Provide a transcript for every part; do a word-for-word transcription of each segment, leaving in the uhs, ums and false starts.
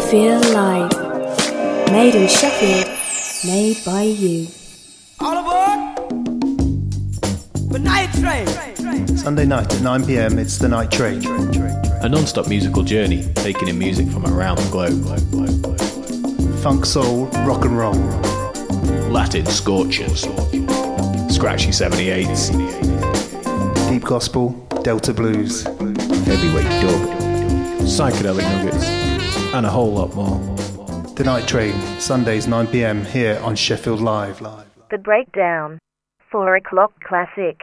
Sheffield Live. Made in Sheffield, made by you. All aboard the night train. Sunday night at nine p.m, it's the Night Train. A non-stop musical journey, taking in music from around the globe. globe, globe, globe. Funk, soul, rock and roll. Latin scorchers. Scratchy seventy-eights. Deep gospel, Delta blues. Heavyweight dub. Psychedelic nuggets. And a whole lot more. The Night Train, Sundays nine p.m, here on Sheffield Live. The Breakdown, four o'clock classic.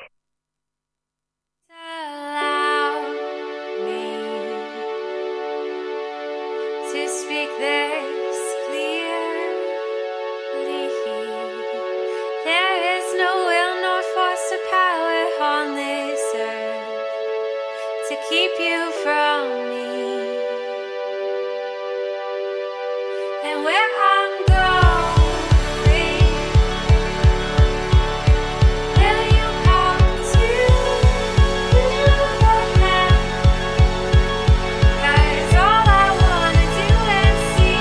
Allow me to speak this clearly. There is no will nor force or power on this earth to keep you from me. And where I'm going, will you come to the hand? 'Cause all I wanna do and see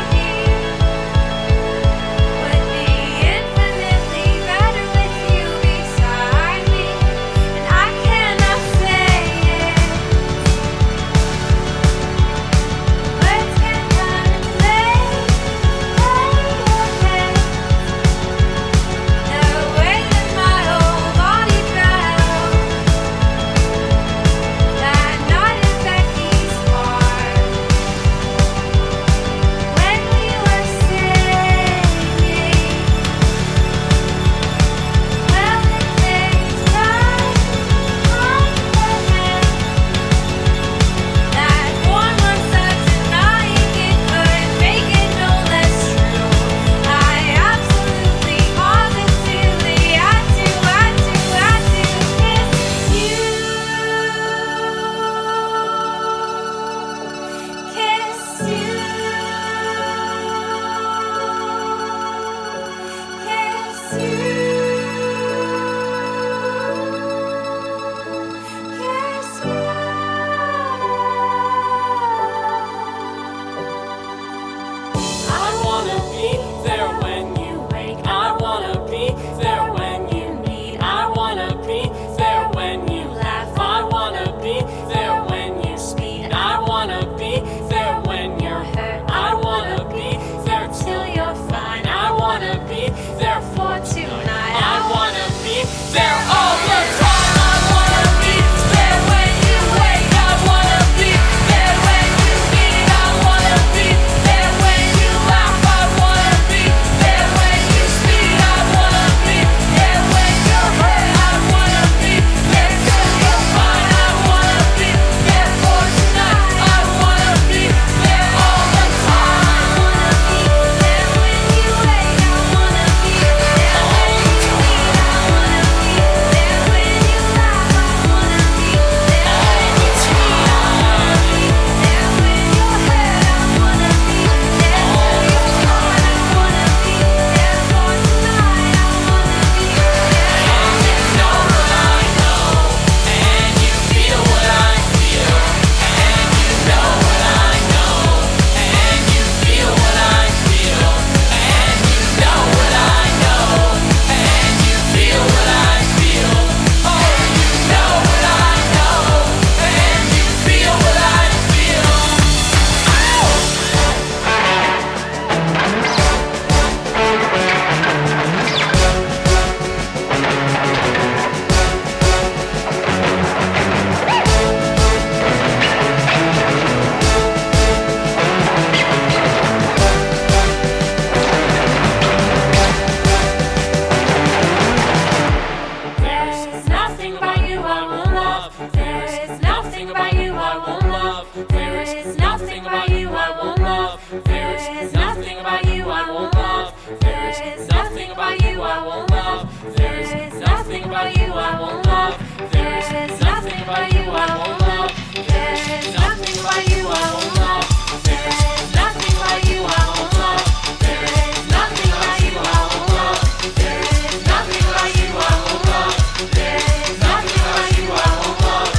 would be infinitely better with you beside me. And I cannot say it. Let's get down and play.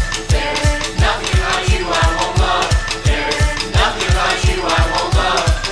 Nothing like you I won't love.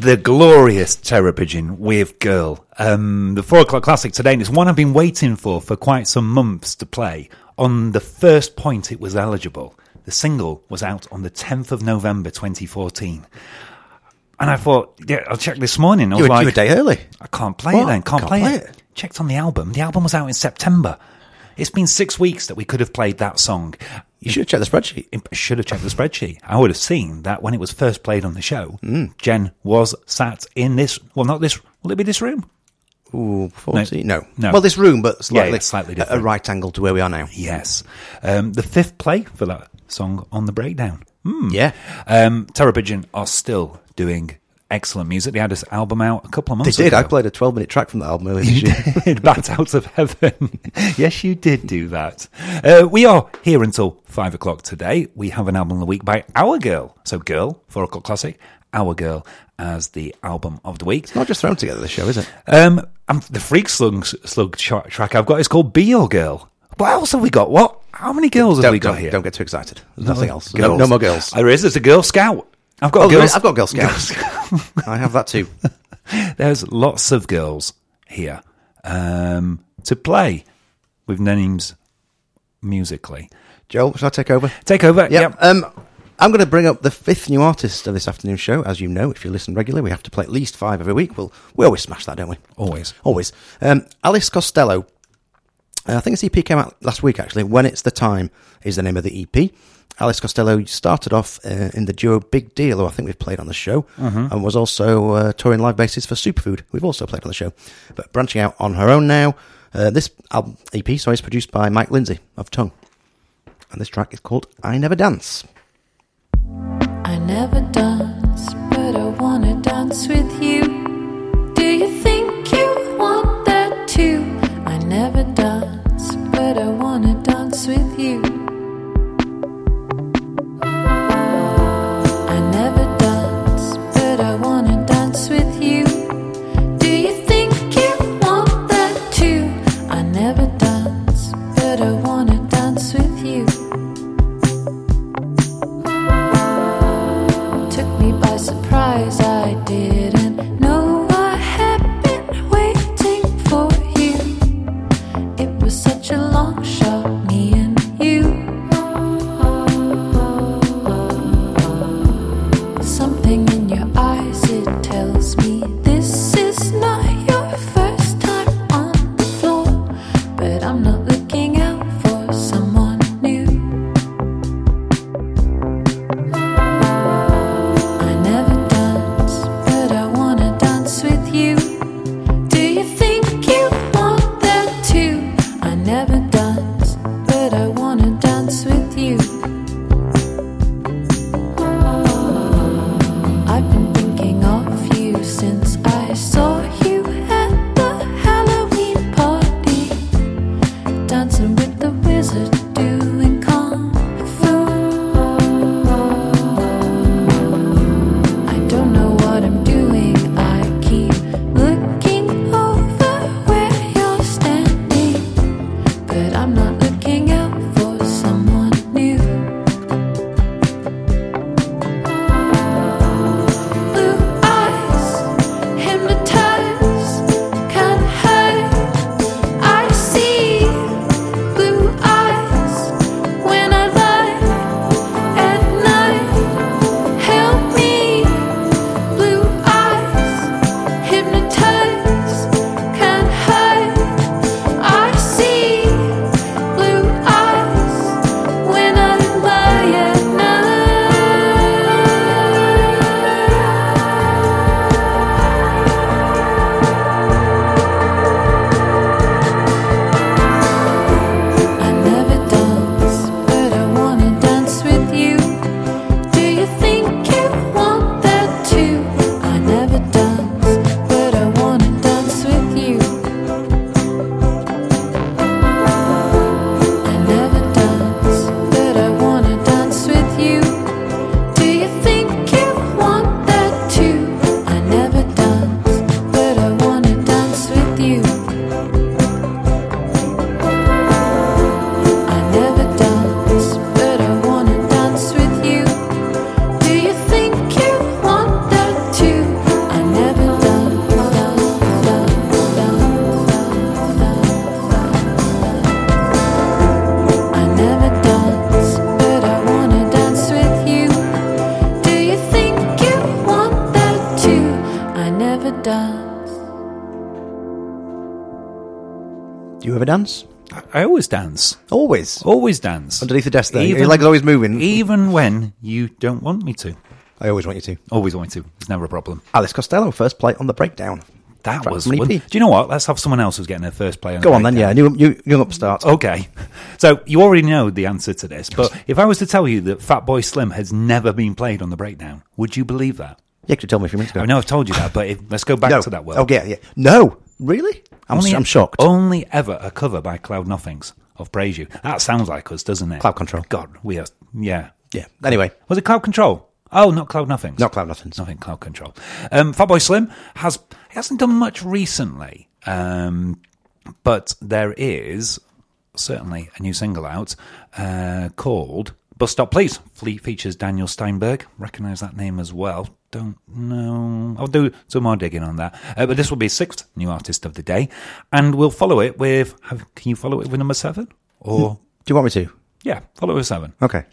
the glorious Terror Pigeon with Girl. Um, the four o'clock classic today, and it's one I've been waiting for for quite some months to play. On the first point it was eligible. The single was out on the tenth of November twenty fourteen. And I thought, yeah, I'll check this morning. I was you, were, like, you were a day early. I can't play What? it then. Can't, Can't play, play it. it. Checked on the album. The album was out in September. It's been six weeks that we could have played that song. You should have checked the spreadsheet. I should have checked the spreadsheet. I would have seen that when it was first played on the show, Mm. Jen was sat in this, well, not this, will it be this room? Ooh, forty? No. No. Well, this room, but slightly, Yeah, it's slightly a- different. a right angle to where we are now. Yes. Um, the fifth play for that song on the breakdown. Mm. Yeah. Um, Terror Pigeon are still doing excellent music. They had this album out a couple of They months did. ago. I played a twelve-minute track from that album earlier You this year. did, Bat Out of Heaven. Yes, you did do that. Uh, we are here until five o'clock today. We have an album of the week by Our Girl. So Girl, four o'clock classic, Our Girl as the album of the week. It's not just thrown together, this show, is it? Um, um, the Freak Slug, slug tra- track I've got is called Be Your Girl. What else have we got? What? How many girls have Don't, we got don't, here? don't get too excited. There's nothing else. Girls. No, no more girls. There is. There's a Girl Scout. I've got Oh, a girl. I've got Girl Scouts. I have that too. There's lots of girls here um, to play with names musically. Joel, shall I take over? Take over. Yeah. Yep. Um, I'm going to bring up the fifth new artist of this afternoon's show. As you know, if you listen regularly, we have to play at least five every week. We'll, we always smash that, don't we? Always. Always. Um, Alice Costello. Uh, I think this E P came out last week, actually. When It's the Time is the name of the E P. Alice Costello started off uh, in the duo Big Deal, who I think we've played on the show, Mhm. and was also uh, touring live bases for Superfood, we've also played on the show. But branching out on her own now, uh, this album, E P sorry, is produced by Mike Lindsay of Tongue. And this track is called I Never Dance. I never dance, but I wanna dance with you. Do you think you want that too? I never dance, but I wanna dance with you. I never dance, but I wanna dance with you. Do you think you want that too? I never dance, but I wanna dance with you. Took me by surprise, I didn't know I had been waiting for you. Do you ever dance? I, I always dance. Always? Always dance. Underneath the desk there. Your leg's always moving. Even when you don't want me to. I always want you to. Always want you to. It's never a problem. Alice Costello, first play on the breakdown. That Track was from one. E P. Do you know what? Let's have someone else who's getting their first play on Go the on then, yeah. breakdown. New, new, young upstart. Okay. So you already know the answer to this, but if I was to tell you that Fatboy Slim has never been played on the breakdown, would you believe that? Yeah, could you tell me a few minutes ago? I know I've told you that, but if, let's go back no. to that world. Oh, yeah, yeah. No, really? I'm, only, I'm shocked. Only ever a cover by Cloud Nothings of Praise You. That sounds like us, doesn't it? Cloud Control. God, we are, yeah. Yeah. Anyway. Was it Cloud Control? Oh, not Cloud Nothings. Not Cloud Nothings. Nothing, Cloud Control. Um, Fatboy Slim has he hasn't done much recently, um, but there is certainly a new single out uh, called Bus Stop Please. Fleet features Daniel Steinberg. Recognise that name as well. Don't know. I'll do some more digging on that. Uh, but this will be his sixth new artist of the day, and we'll follow it with. Have, can you follow it with number seven? Or do you want me to? Yeah, follow it with seven. Okay.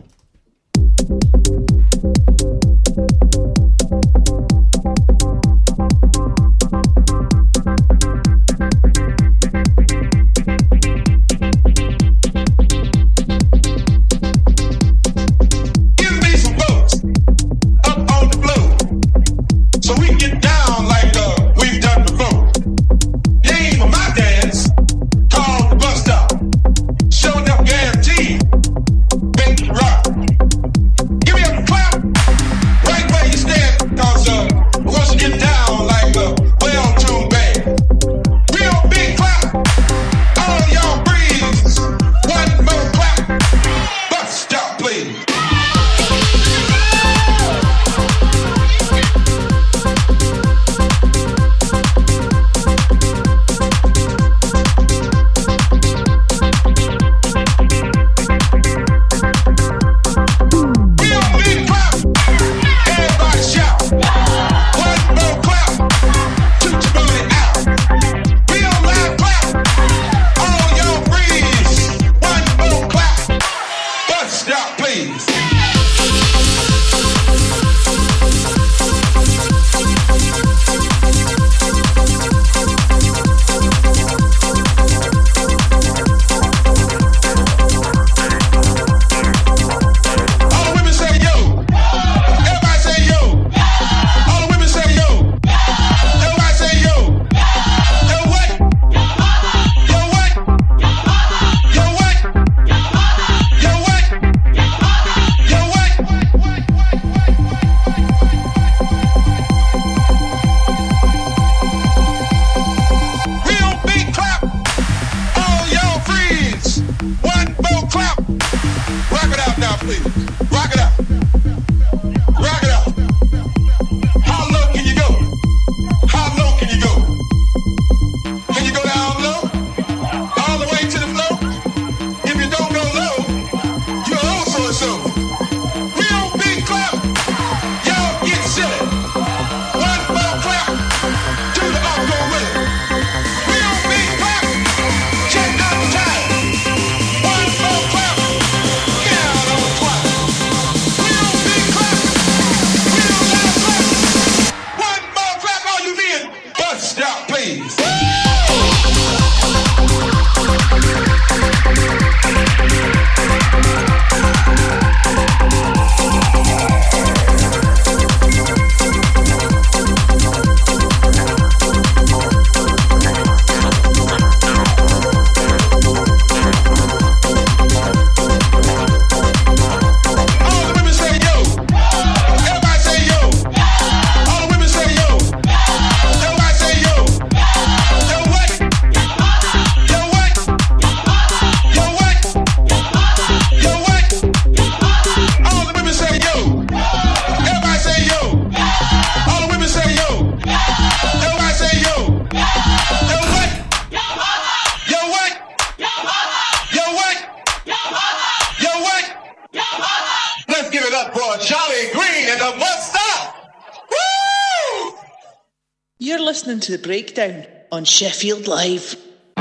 Listening to The Breakdown on Sheffield Live.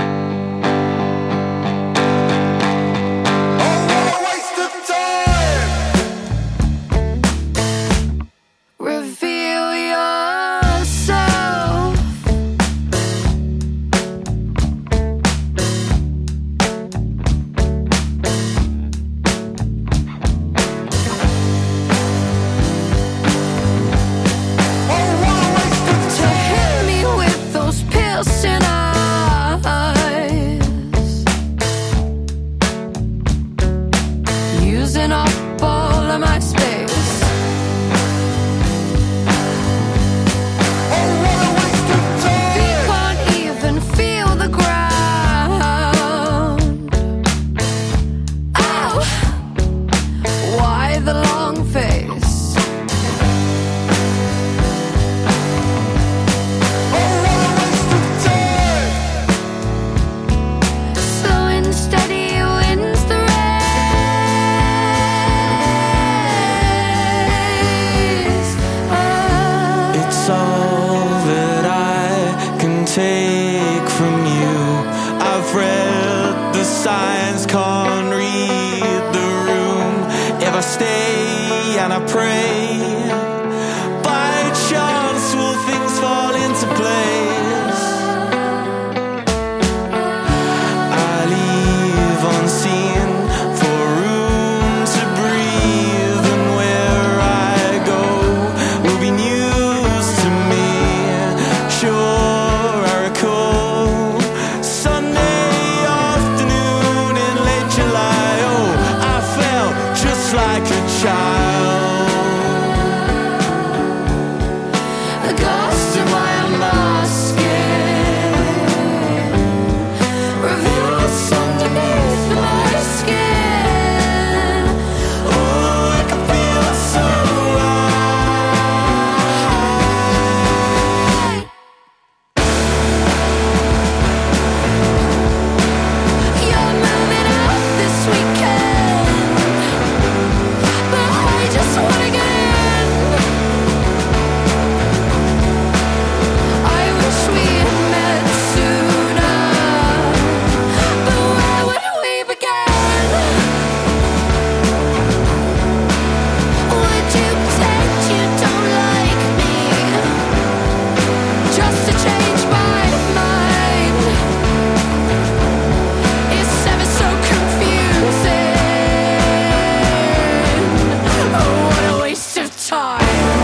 Reveal yourself. pray. By chance will things fall into place. I leave unseen for room to breathe, and where I go will be news to me. Sure, I recall Sunday afternoon in late July. Oh, I felt just like a child. A ghost in my masking reveals underneath my skin. Oh, I can feel so right. You're moving out this weekend, but I just wanna get in. I wish we had met sooner, but where would we begin? Would you pretend you don't like me just to change my mind? It's ever so confusing. Oh, what a waste of time.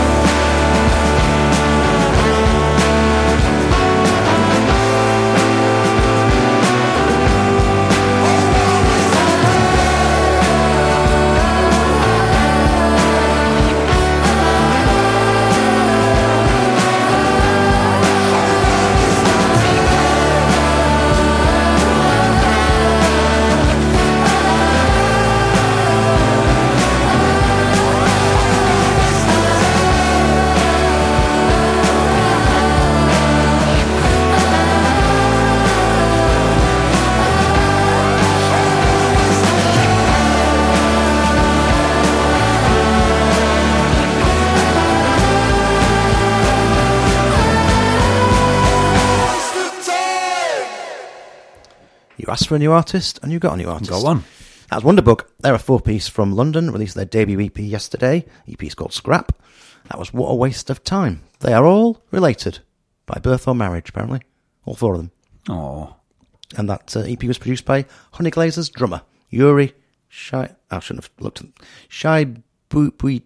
You asked for a new artist, and you got a new artist. Got one. That was Wonderbook. They're a four-piece from London, released their debut E P yesterday. E P is called Scrap. That was What a Waste of Time. They are all related by birth or marriage, apparently. All four of them. Oh. And that uh, E P was produced by Honey Glazer's drummer, Yuri Shai... I shouldn't have looked at... Shai... Bu... Bu...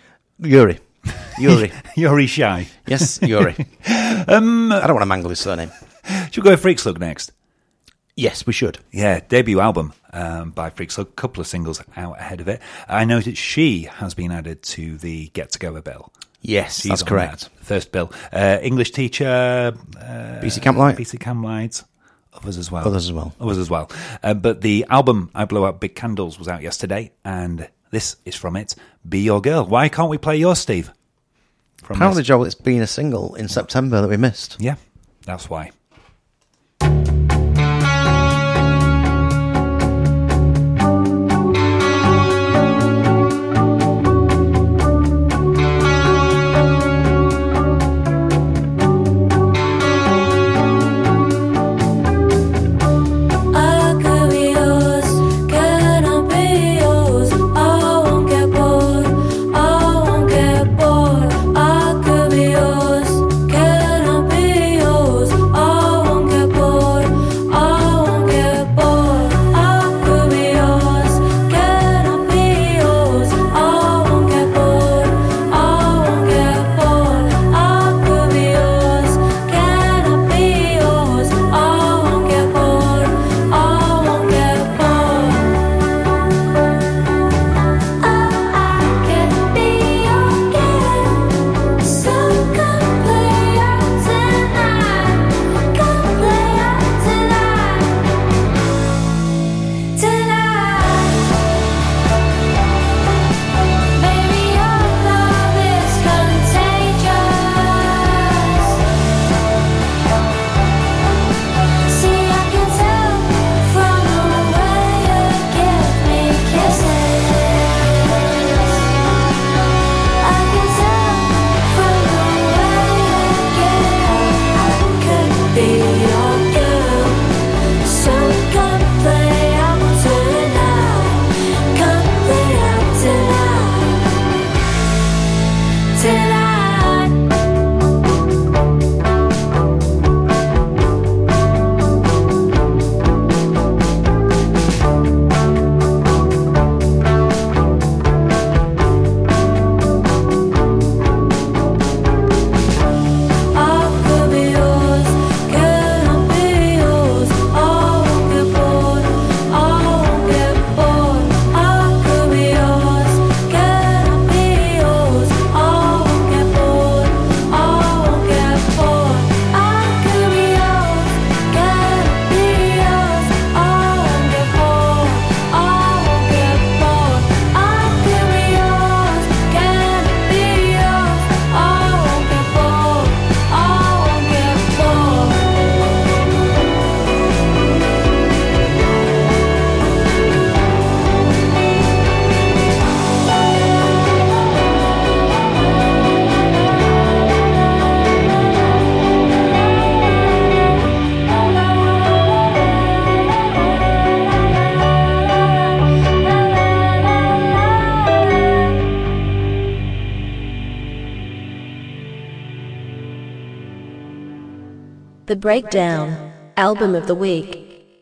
Yuri. Yuri. Yuri Shy. Yes, Yuri. um, I don't want to mangle his surname. Should we go Freak Slug next? Yes, we should. Yeah, debut album um, by Freak Slug. A couple of singles out ahead of it. I noticed She has been added to the Get Together bill. Yes, She's that's on correct. that first bill. Uh, English teacher. Uh, B C Camplight. B C Camplight. Others as well. Others as well. Others as well. Uh, but the album, I Blow Out Big Candles, was out yesterday, and this is from it, Be Your Girl. Why can't we play yours, Steve? From Apparently, this? Joel, it's been a single in September that we missed. Yeah, that's why. I The Breakdown, Album of the Week.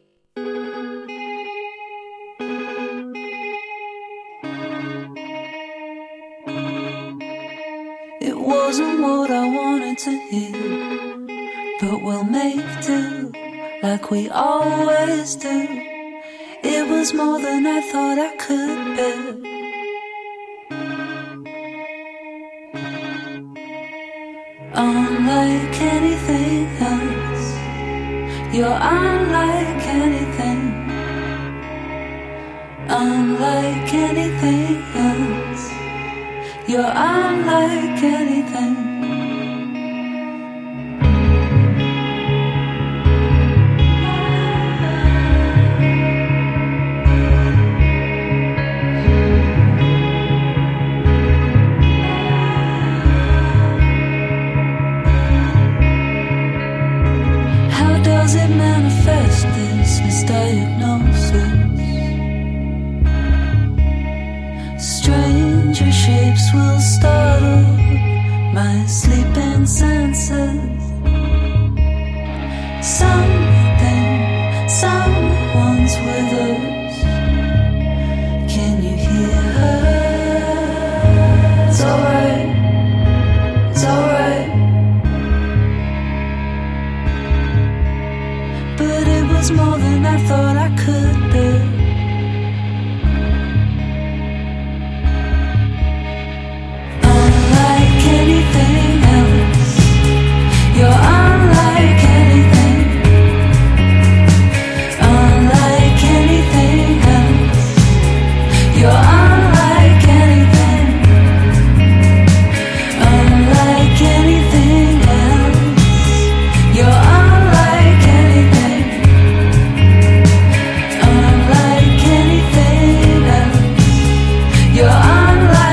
It wasn't what I wanted to hear, but we'll make do like we always do. It was more than I thought I could bear. Unlike anything else, you're unlike anything. Unlike anything else, you're unlike anything. How does it manifest, this misdiagnosis? Stranger shapes will startle my sleeping senses. Something, someone's with us. Can you hear her? It's alright, it's alright. But it was more than I thought I could bear. Anything else, you're unlike anything. Unlike anything else, you're unlike anything. Unlike anything else, you're unlike anything. Unlike anything else, you're unlike anything.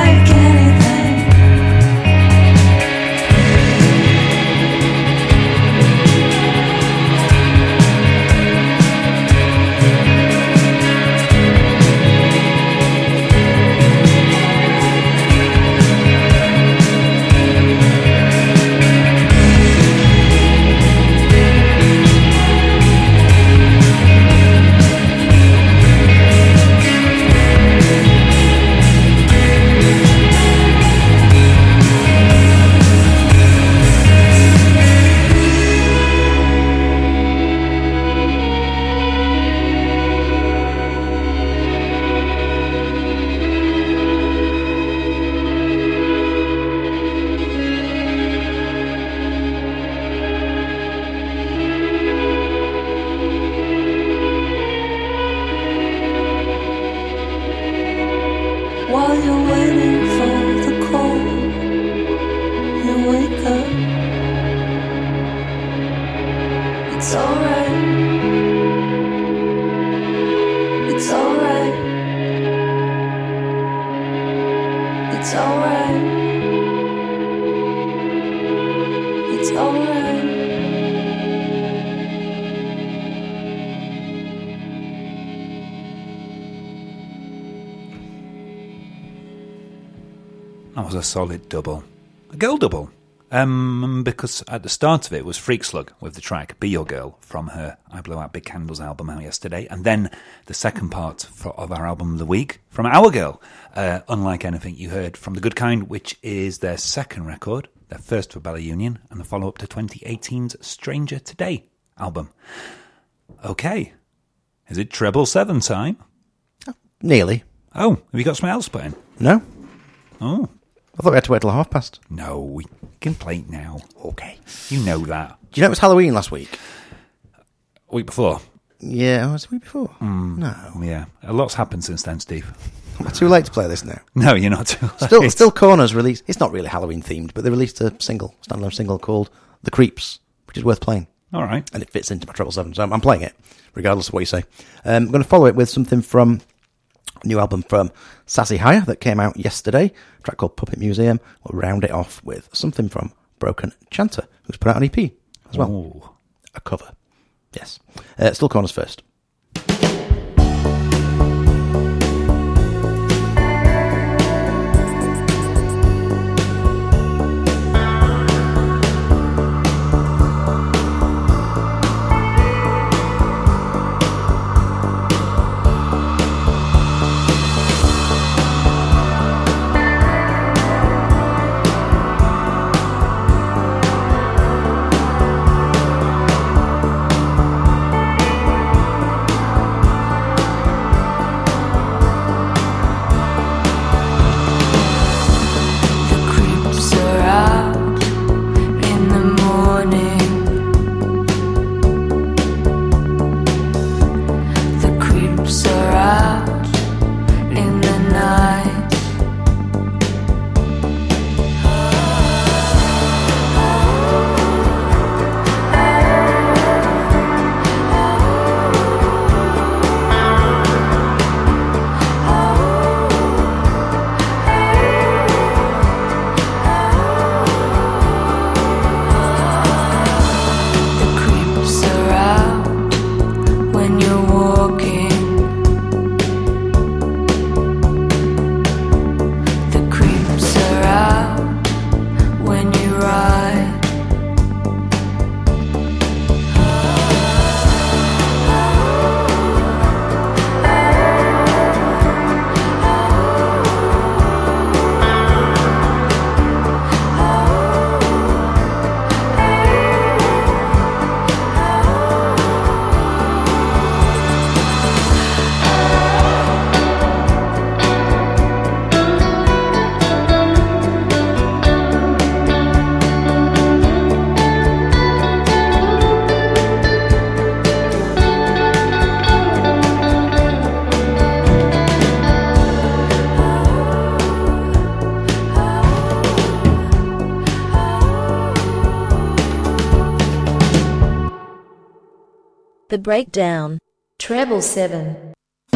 While you're waiting for the call, you wake up. It's alright. It's alright. It's alright. It's alright. That was a solid double. A girl double. Um, because at the start of it was Freak Slug with the track Be Your Girl from her I Blow Out Big Candles album out yesterday. And then the second part for, of our album of the week from Our Girl, uh, Unlike Anything You Heard from The Good Kind, which is their second record, their first for Bella Union, and the follow-up to twenty eighteen's Stranger Today album. Okay. Is it treble seven time? Nearly. Oh, have you got something else put in? No. Oh. I thought we had to wait till half past. No, we can play it now. Okay. You know that. Do you know it was Halloween last week? Week before? Yeah, was it the week before? Mm, no. Yeah. A lot's happened since then, Steve. Am I too late to play this now? No, you're not too late. Still, still Corners released. It's not really Halloween themed, but they released a single, standalone single called The Creeps, which is worth playing. All right. And it fits into my treble seven, so I'm, I'm playing it, regardless of what you say. Um, I'm going to follow it with something from a new album from Sassy Hire that came out yesterday, a track called Puppet Museum. We'll round it off with something from Broken Chanter, who's put out an E P as well. Ooh. A cover. Yes. Uh, still Corners first. The Breakdown. Treble seven.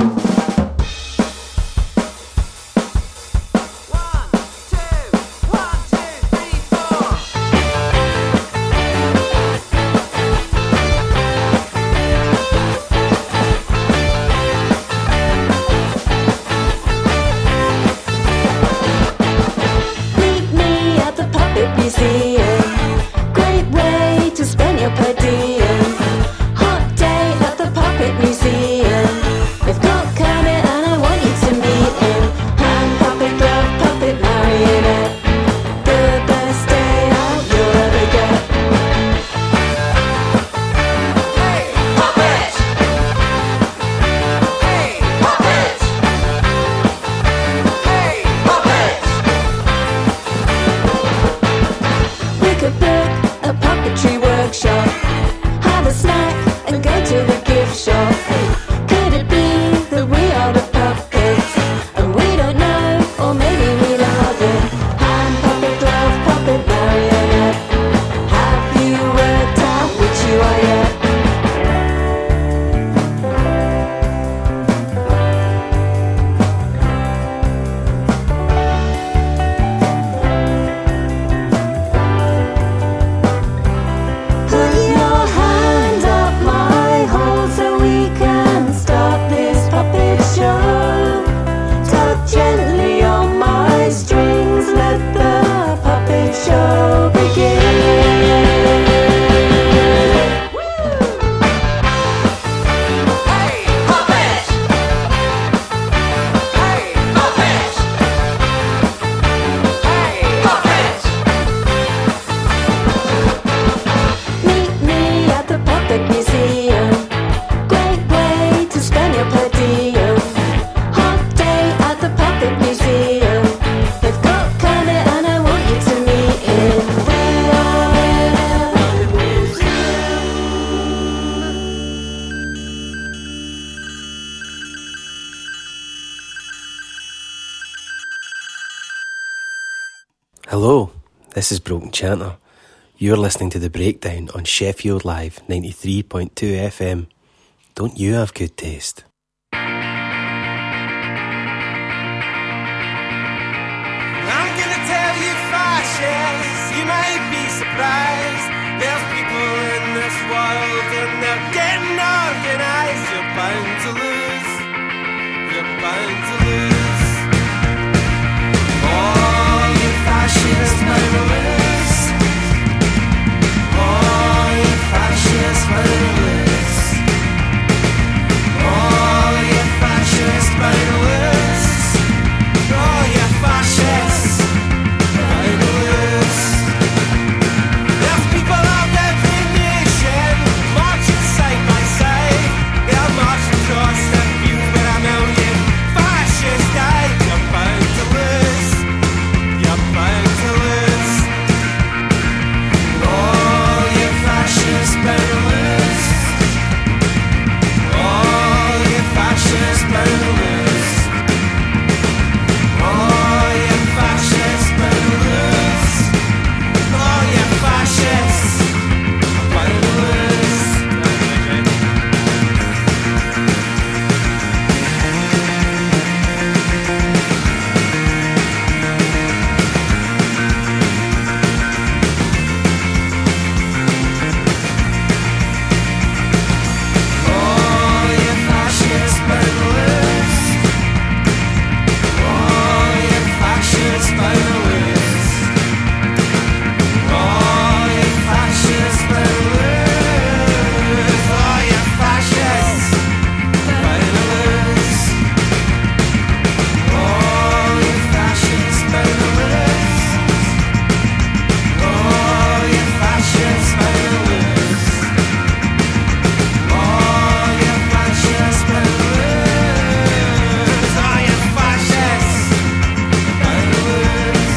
Hello, this is Broken Chanter. You're listening to The Breakdown on Sheffield Live ninety-three point two F M. Don't you have good taste? I'm gonna tell you fascists, you might be surprised. There's people in this world and they're getting organised. You're bound to lose, you're bound to lose. Oh, you fascists bound to lose. Oh, you fascists bound to lose. Oh, you fascists bound to lose. Oh, you fascists bound to lose. There's people of every nation marching side by side. They're marching across the field where a million fascists died. You're bound to lose. You're bound to lose. Oh, you fascists bound to lose. Oh, you fascists bound to lose. Oh, you fascists bound to lose. Oh, you fascists bound to lose. Oh, you fascists bound to lose. Oh, you fascists bound to lose. Oh, you fascists bound to lose. Oh, you fascists bound to lose. Oh, you fascists bound to lose. Oh, you fascists bound to lose. Oh, you fascists bound to lose. Oh, you fascists bound to lose.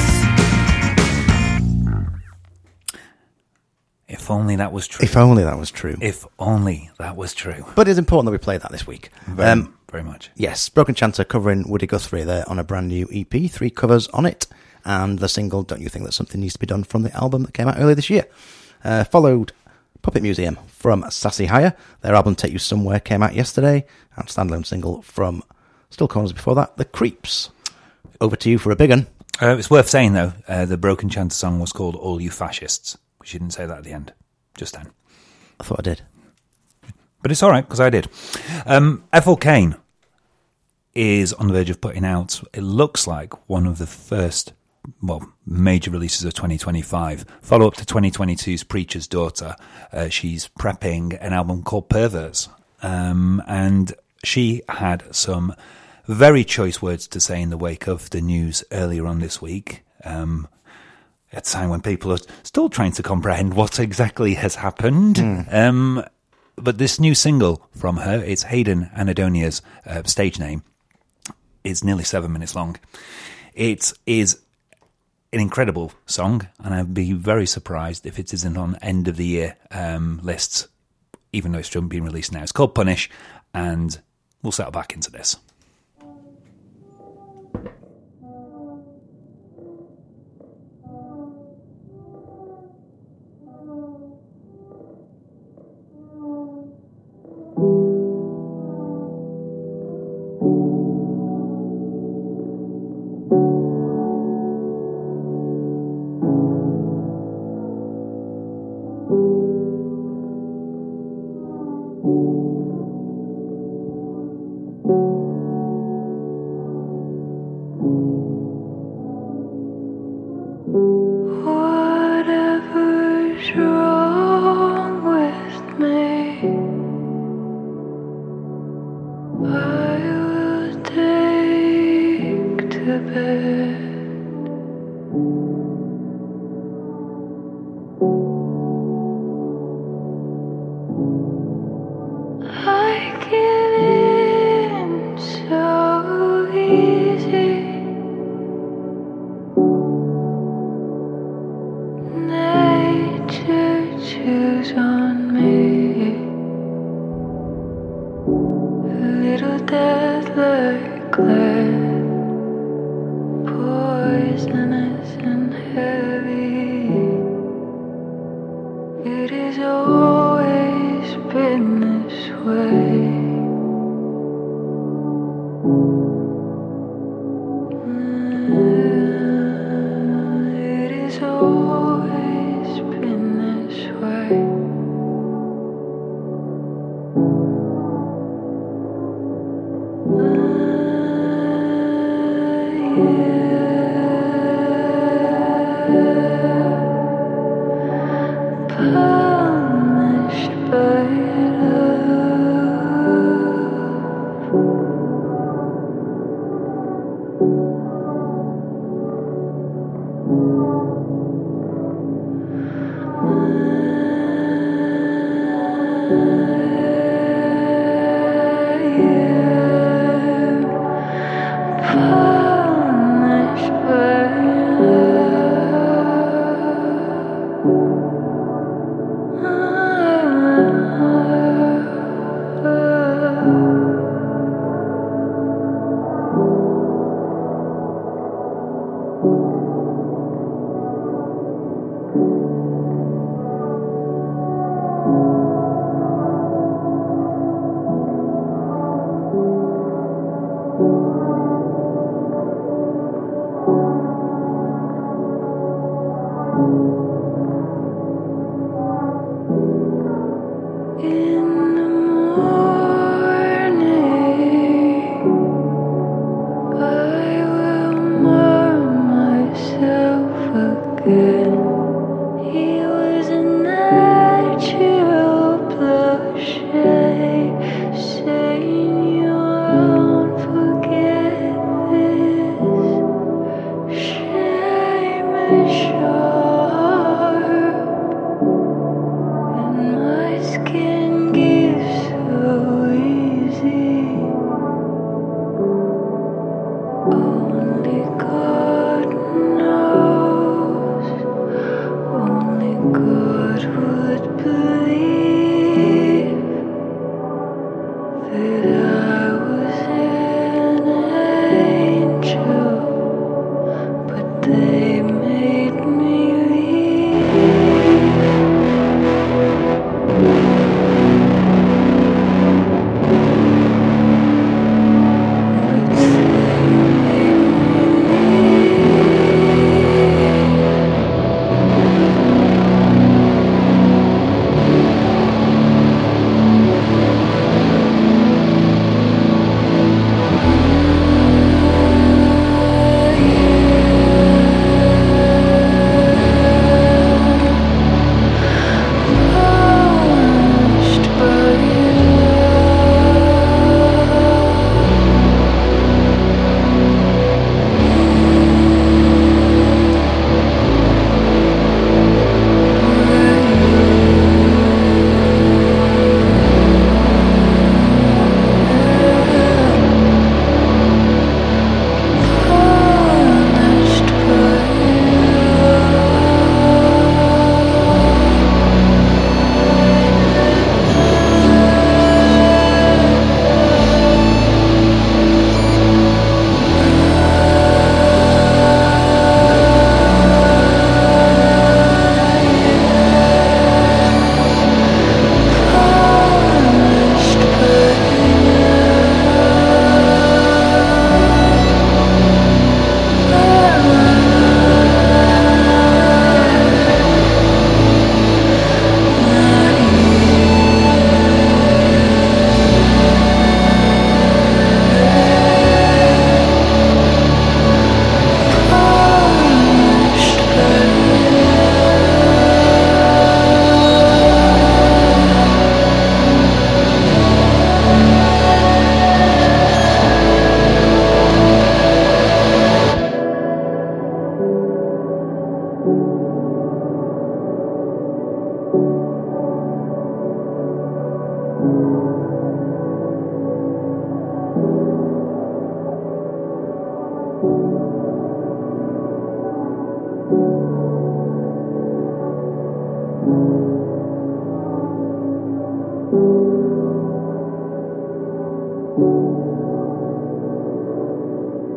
If only that was true. If only that was true. If only that was true. But it's important that we play that this week. Very, very much. Yes, Broken Chanter covering Woody Guthrie there on a brand new E P, three covers on it, and the single Don't You Think That Something Needs to Be Done from the album that came out earlier this year. Uh, followed Puppet Museum from Sassy Hire. Their album Take You Somewhere came out yesterday, and standalone single from Still Corners before that, The Creeps. Over to you for a big one. Uh, it's worth saying, though, uh, the Broken Chanter song was called All You Fascists, which you didn't say that at the end, just then. I thought I did. But it's all right, because I did. Um, Ethel Cain is on the verge of putting out, it looks like, one of the first, well, major releases of twenty twenty-five. Follow-up to twenty twenty-two's Preacher's Daughter. Uh, she's prepping an album called Perverts. Um, and she had some very choice words to say in the wake of the news earlier on this week. Um, at a time when people are still trying to comprehend what exactly has happened. Mm. Um, but this new single from her, it's Hayden Anadonia's uh, stage name, is nearly seven minutes long. It is an incredible song, and I'd be very surprised if it isn't on end of the year um, lists, even though it's still being released now. It's called Punish, and we'll settle back into this. Whatever's wrong with me, I will take to bed. I give in so easy. Nature chews on me. A little death like glad, poisonous and heavy. It has always been this way. It has always been this way. Punished by love.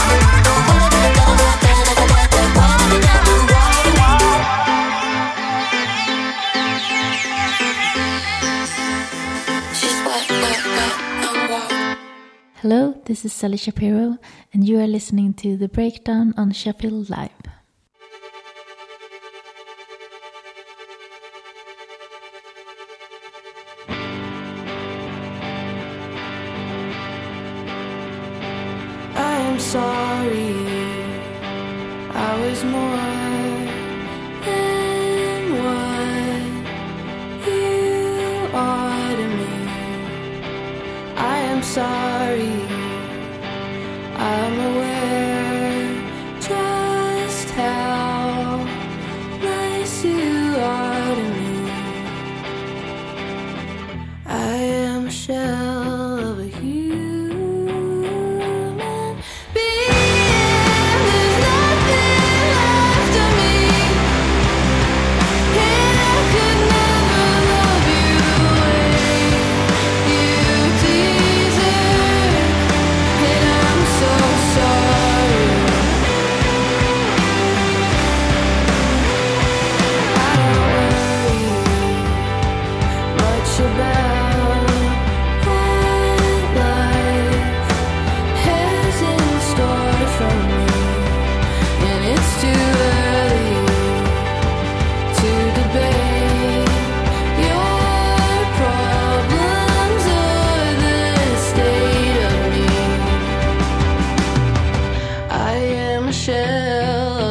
Hello, this is Sally Shapiro, and you are listening to The Breakdown on Sheffield Live. I am sorry, I was more than what you are to me. I am sorry, I'm aware just how nice you are to me. I am a shell of a human being. There's nothing left of me.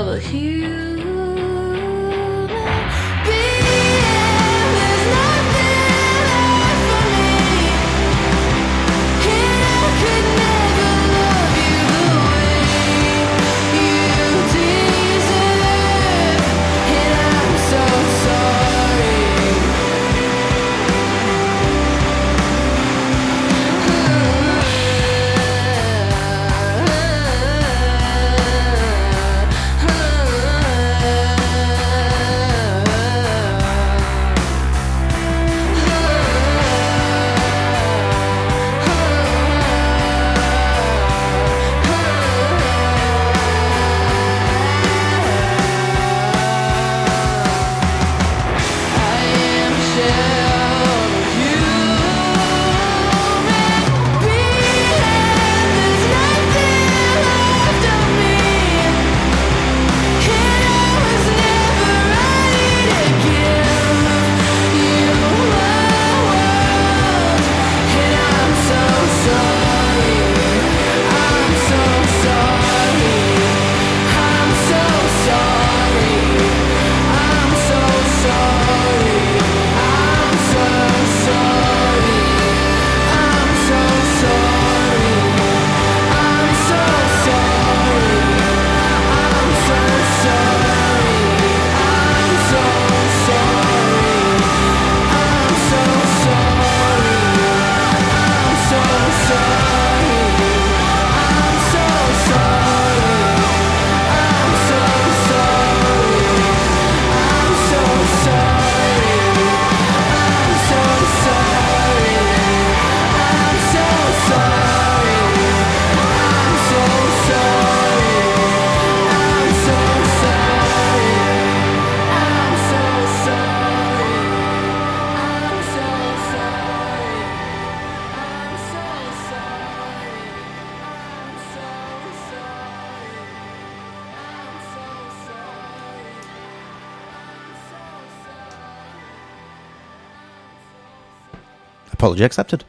Apology accepted.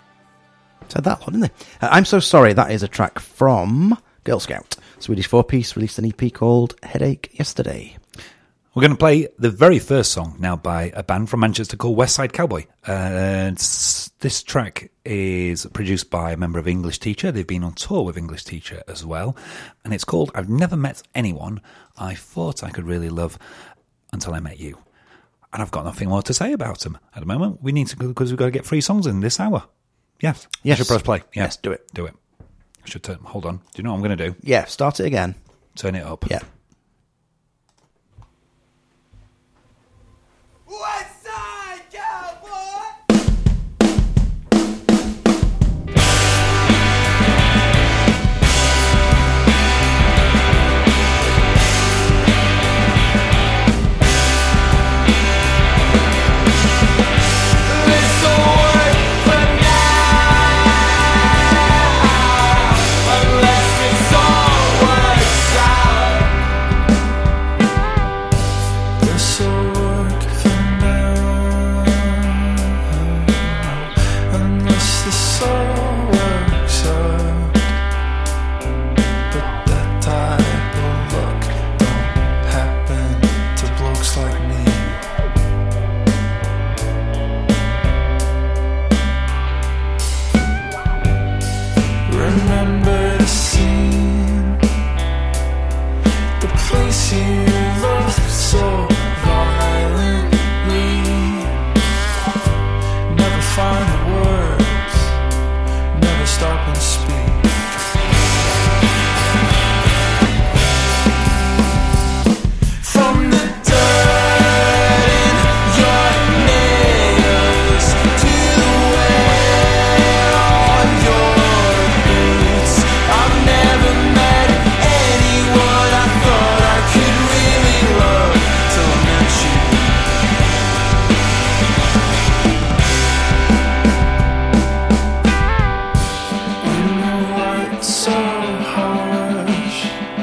Said that a lot, didn't they? Uh, I'm So Sorry, that is a track from Girl Scout. Swedish four-piece released an E P called Headache yesterday. We're going to play the very first song now by a band from Manchester called West Side Cowboy. Uh, this track is produced by a member of English Teacher. They've been on tour with English Teacher as well. And it's called I've Never Met Anyone I Thought I Could Really Love Until I Met You. And I've got nothing more to say about them at the moment. We need to, because we've got to get three songs in this hour. Yes. Yes. I should press play. Yeah. Yes, do it. Do it. I should turn, hold on. Do you know what I'm going to do? Yeah, start it again. Turn it up. Yeah. West Side Cowboy! This'll work for now, unless it's all works out. This'll work for now, unless this all works out. But that type of luck don't happen to blokes like me. Remember the scene, the place you loved so violently. Never find the words, never stop and speak. From the dirt in your nails to the wear on your boots, I've never met anyone I thought I could really love till I met you. In the light so harsh,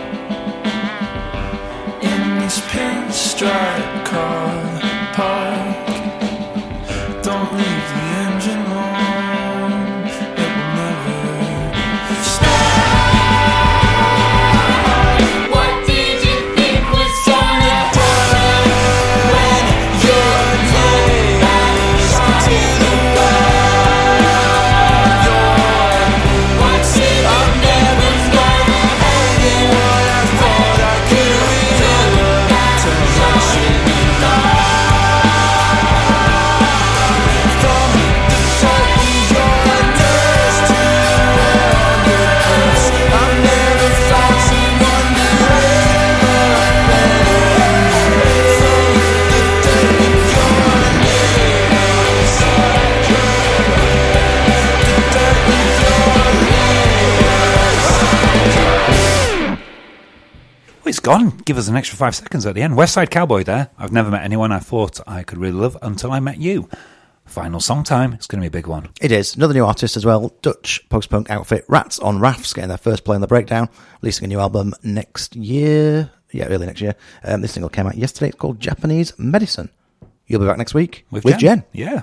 in this pinstripe car park, don't leave the engine on, it will never stop. What did you think gone. Give us an extra five seconds at the end. West Side Cowboy there. I've never met anyone I thought I could really love until I met you. Final song time. It's going to be a big one. It is. Another new artist as well. Dutch post-punk outfit Rats on Rafts getting their first play on the Breakdown. Releasing a new album next year. Yeah, early next year. Um, this single came out yesterday. It's called Japanese Medicine. You'll be back next week With, with Jen. Jen. Yeah.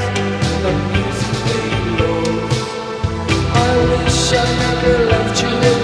I never left you.